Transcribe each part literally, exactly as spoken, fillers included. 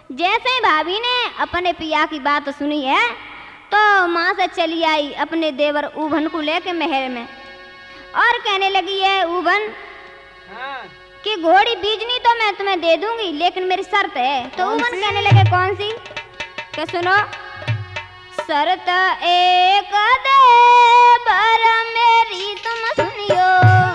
जैसे ही भाभी ने अपने पिया की बात सुनी है तो माँ से चली आई अपने देवर ऊभन को लेके महल में और कहने लगी है ऊभन हाँ। कि घोड़ी बीजनी तो मैं तुम्हें दे दूंगी लेकिन मेरी शर्त है। तो ऊभन कहने लगे कौन सी? क्या सुनो, शर्त एक दे बर मेरी तुम सुनियो,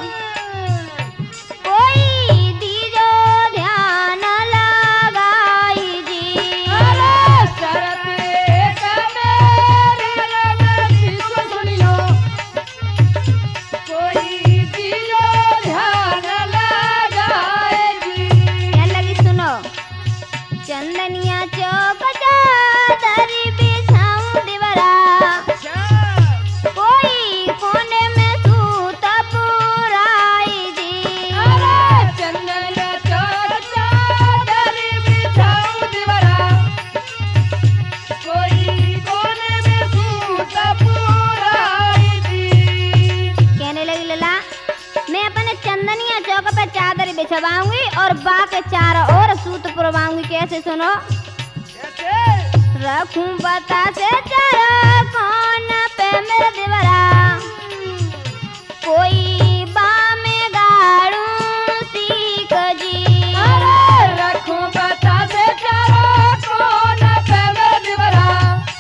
कोई दीजो ध्यान लगाई जी। अरे शरत एक मेरी तुम सुनियो, कोई दिलो ध्यान लगाए जी। क्या लगी सुनो, चंदनिया चौक चादरी बिछाऊं दिवरा, कोई कोने में सूत पुराई जी। अरे चंदन चौक चादर बिछाऊं दिवरा, कोई कोने में सूत पुराई जी। कहने लगी लला मैं अपने चंदनिया चौक पे चादर बिछवाऊंगी और बा के चारों ओर सूत पुरवाऊंगी। कैसे सुनो, रखूं बता से चारा कौन पे मेरे दिवरा, कोई बा में गाड़ूं सीख जी। अरे रखूं बता से चारा कौन पे मेरे दिवरा,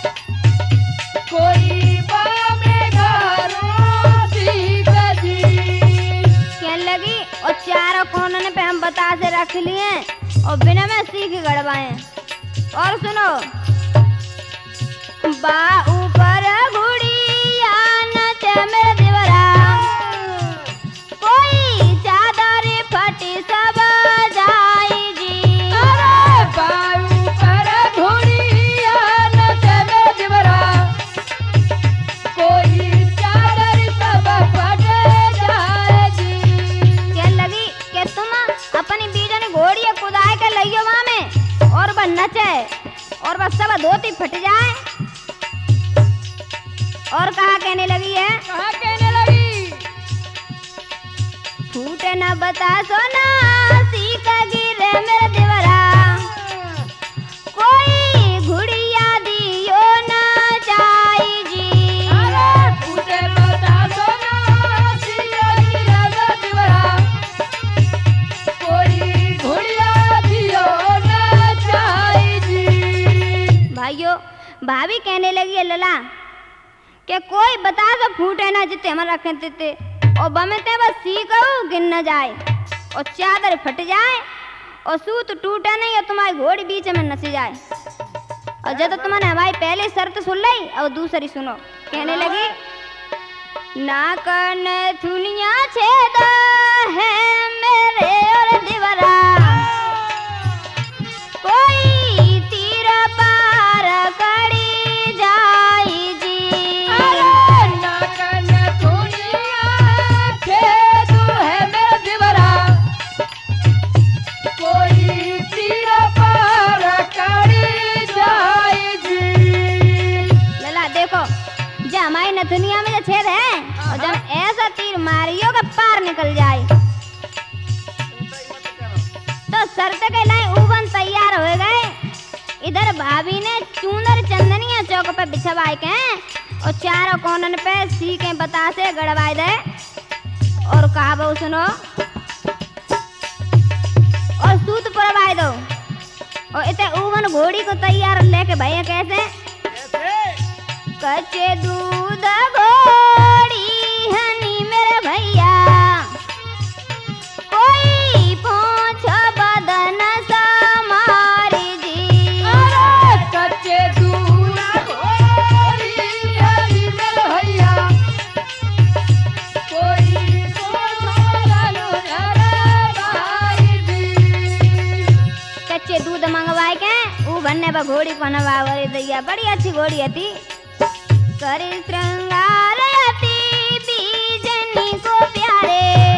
कोई बामे गारूं सीख जी। कहने लगी और चारों कोनों पे हम बता से रख लिए और बिना में सीख गड़वाए। और सुनो, बा ऊपर गुड़िया नचे मेरे दिवरा, कोई चादर फटी सब जाई जी। अरे बायू पर घोड़िया नचे मेरे दिवरा, कोई चादर सब फट जाए जी। कहने लगी कि तुम अपनी बीजन घोड़ी कुदाए के लइयो वहां में और वह नचे और वह सब धोती फट जाए। और कहा कहने लगी है, कहाँ कहने लगी, फूटे न बता सोना सीख गिरे मेरे दिवरा, कोई घुड़िया दियो न जाई जी। अरे फूटे बता सोना सिया गिरे मेरे दिवरा, कोई घोड़िया दियो न जाए जी। भाइयों भाभी कहने लगी है लला कि कोई बता दो फूटे ना जिते हम रखे थे और बमते बस सीखो गिन न जाए और चादर फट जाए और सूत टूटे नहीं और तुम्हारी घोड़ी बीच में नसी जाए। और जब तो तुमने हमारी पहले शर्त सुन ली और दूसरी सुनो। कहने लगी ना कन थुनिया छेद है मेरे और दिवरा, कोई तीर पार कड़ी जाई जी। अरे नाकन दुनिया खेदू है मेरा दिवरा, कोई तीर पार कड़ी जाए जी। लला देखो जब हमारी नथुनिया में जो छेद है और जब ऐसा तीर मारियो का पार निकल जाए तो शर्त के लिए ऊबन तैयार हो गए। इधर भाभी ने चूनर चंदनिया चौक पे बिछवाए के और चारों कोनन पे सीके बता से गड़वाए दे और कहा बहु सुनो और सूत परवाए दो और इतने ऊबन घोड़ी को तैयार लेके भैया कैसे कच्चे दूध घोड़ी हनी मेरे भैया, कोई पोंछ बदन समारी जी। अरे कच्चे दूध घोड़ी हनी मेरे भैया, कोई कोई भाई जी। कच्चे दूध मंगवाए के ऊ बनने पर घोड़ी को नवावरे दैया बड़ी अच्छी घोड़ी थी। करे श्रृंगार अति बीजनी को प्यारे,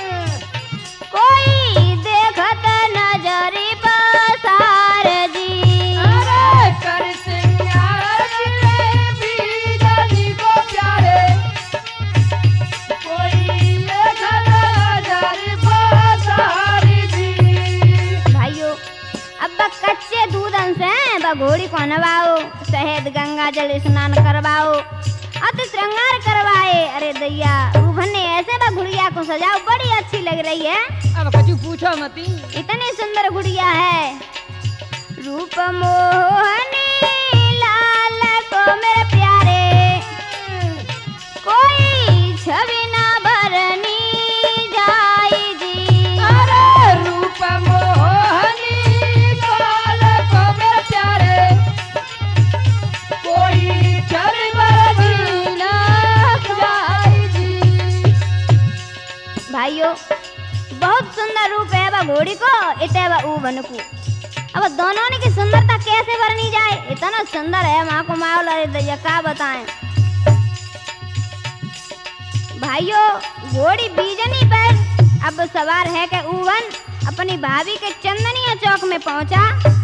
कोई देखत नजरी पसार जी। अरे कर श्रृंगार बीजनी को प्यारे, कोई देखत नजरी पसार जी। भाइयों अब कच्चे दूध से बा घोड़ी को नवाओ, शहद गंगा जल स्नान करवाओ, अति श्रृंगार करवाए। अरे दैया ऊभन ने ऐसे बा गुड़िया को सजाओ, बड़ी अच्छी लग रही है। अब कछु पूछो मती। इतनी सुंदर गुड़िया है। रूप मोहनी लाल को मेरे प्यारे, कोई छवि ना भरनी जाई जी। अरे रूप मोहनी लाल को मेरे प्यारे, कोई छवि भरनी ना जाई जी। भाइयों बहुत सुंदर रूप है बा घोड़ी को, इते बा ऊबन को। अब दोनों की सुंदरता कैसे भरनी जाए, इतना सुंदर है माँ को माओ लगे दैया का बताएं। भाइयों घोड़ी बीजनी पर अब सवार है के ऊवन अपनी भाभी के चंदनिया चौक में पहुंचा।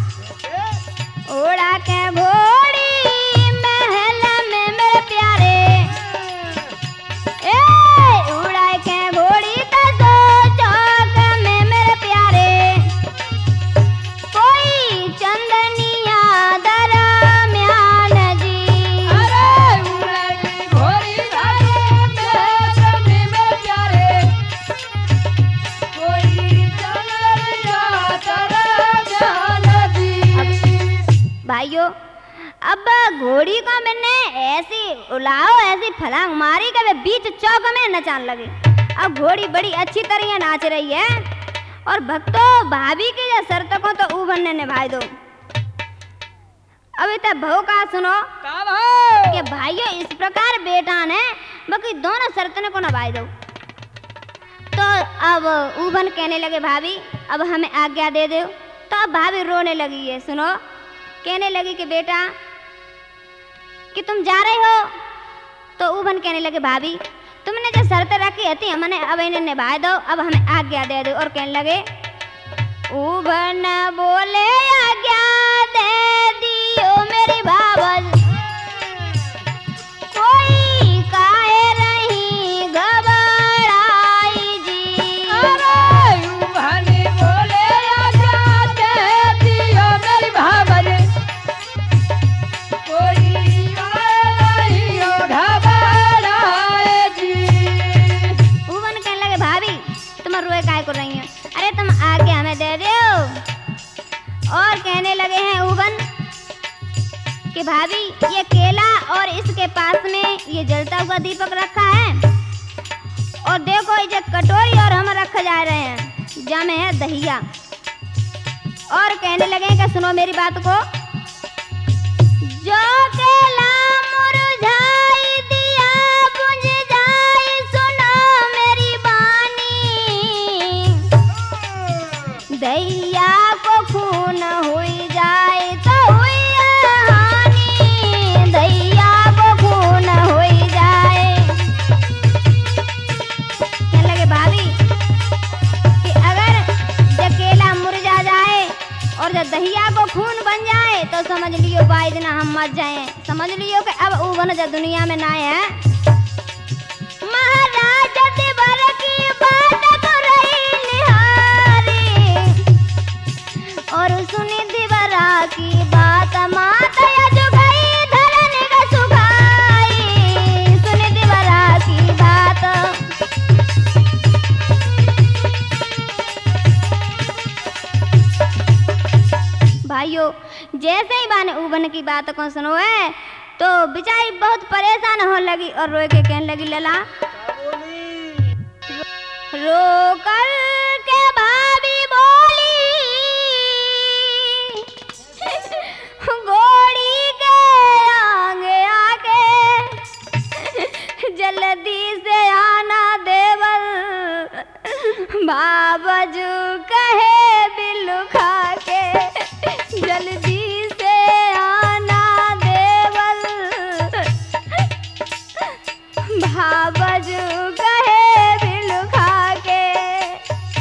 उड़ा के घोड़ी महल में मेरे प्यारे, ए उड़ा के घोड़ी तसो चौक में मेरे प्यारे, कोई चंदनिया दरम्यान जी। अरे उड़ाई घोड़ी धारे में मेरे प्यारे, कोई चंदनिया दरम्यान जी। भाइयों अब घोड़ी को मैंने ऐसी उलाओ ऐसी फलांग मारी कि वे बीच चौक में नचान लगे। अब घोड़ी बड़ी अच्छी तरह नाच रही है और भक्तों भाभी की जो शर्त को तो ऊभन ने निभाई दो। अभी तक भाव का सुनो का भाव? कि भाइयों इस प्रकार बेटा ने बाकी दोनों शर्तों को निभाई दो। तो अब ऊभन कहने लगे भाभी अब हमें आज्ञा दे दो। तो अब भाभी रोने लगी है। सुनो कहने लगी कि बेटा कि तुम जा रहे हो। तो ऊभन कहने लगे भाभी तुमने जो शर्त रखी थी हमने अब इन्हें निभा दो, अब हमें आज्ञा दे दो। और कहने लगे ऊभन बोले आज्ञा दे दियो मेरी भावज, कोई काहे रही घबराई जी। अरे ऊभनी बोले आज्ञा दे दियो मेरी भावज, कोई नहीं घबराए जी। ऊभन कहने लगे भाभी तुम रोए काहे को रही हो, अरे तुम आज्ञा हमें दे दो। और कहने लगे हैं ऊभन कि भाभी ये केला और इसके पास में ये जलता हुआ दीपक रखा है और देखो ये कटोरी और हम रख जा रहे हैं जा में है दहिया। और कहने लगे कि सुनो मेरी बात को, जो केला मुरझाई दिया बुझ जाए सुनो मेरी बानी, दैया को खून हुई जाए तो हुई हानि, दैया को खून हुई जाए। कहने लगे भाभी कि अगर जब केला मुरझा जाए और जब दहिया को खून बन जाए तो समझ लियो बाई दिन हम मर जाए। समझ लियो कि अब ऊवन जब दुनिया में ना है। महाराज देवर की बात को रही निहारी और सुनी देवरा की बात माता जो गई धरन का सुखाई, सुनी देवरा की बात। भाइयों जैसे ही बाने ऊबन की बात को सुनो है तो बेचारी बहुत परेशान होने लगी और रोए के कहने लगी लला रो कर के भाभी बोली घोड़ी के आगे आके जल्दी से आना देवर, बाबजू कहे बिल्लू खा के जल्दी से आना देवल, बाबजू कहे बिल्लू खा के।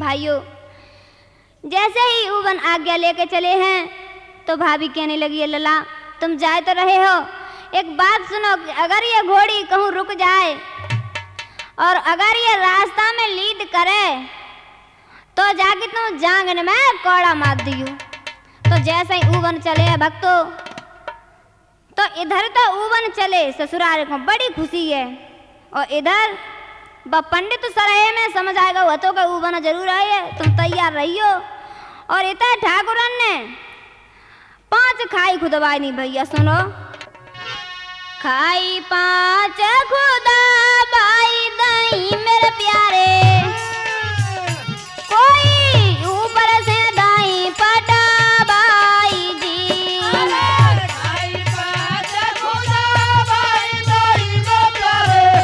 भाइयों, जैसे ही ऊबन आज्ञा लेके चले हैं तो भाभी कहने लगी है लला तुम जाए तो रहे हो, एक बात सुनो कि अगर ये घोड़ी कहूँ रुक जाए और अगर ये रास्ता में लीड करे तो जाके तुम जांगन में कौड़ा मार दियो। तो जैसे ही ऊबन चले भक्तों, तो इधर तो ऊबन चले ससुराल को बड़ी खुशी है, और इधर ब पंडित सराय में समझ आएगा वह तो का ऊबन जरूर आई है, तुम तैयार रहियो। और इधर ठाकुरन ने पांच खाई खुदवाई नहीं भैया सुनो, खाई पांच खुदवाई दई मेरे प्यारे, कोई ऊपर से दाई पटाबाई जी। खाई पाँच खुदाबाई दई मेरे प्यारे,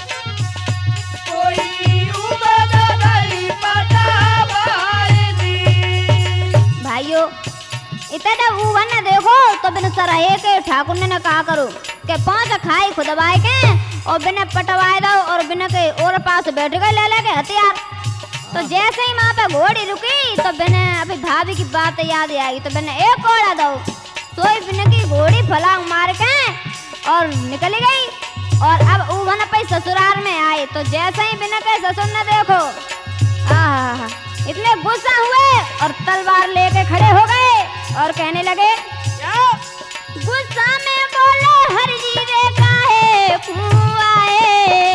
कोई ऊपर दई पटाबाई जी। भाइयों इतना ऊबन ने देखो तो बिन सराहे के ठाकुर ने कहा करो के पांच खाई खुदवाए के और बिना पटवाए दो और बिना के और पास बैठ गए ले लेके हथियार। तो जैसे ही वहां पे घोड़ी रुकी तो बिना अभी भाभी की बात याद आई तो बिना एक घोड़ा दो, सोई बिना की घोड़ी फलांग मार के और निकल गई। और अब ऊबन पे ससुराल में आए तो जैसे ही बिना के ससुर ने देखो आहा इतने गुस्सा हुए और तलवार लेके खड़े हो गए और कहने लगे गुस्सा में बोले हर जी रे काहे कुआए,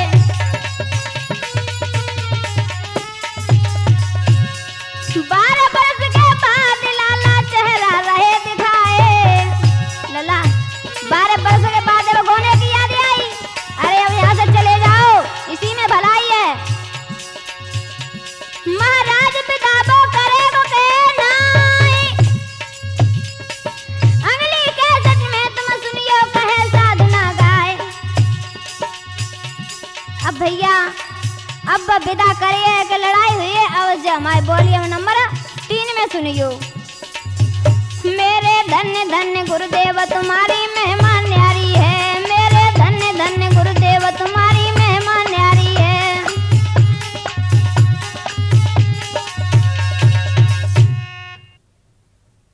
बारह बरस के बाद लाला चेहरा रहे दिखाए। लला बारह बरस के बाद वो गोने की याद आई, अरे अब यहाँ से चले जाओ इसी में भलाई है। महाराज पिताबो करेगो के नाई, अगली कैसेट में तुम सुनियो कहे साधना गाए। अब भैया अब विदा करिए कि लड़ाई हुई है, अब जो हमारे बोलिए नंबर तीन में सुनियो। मेरे धन्य धन्य गुरुदेव तुम्हारी मेहमान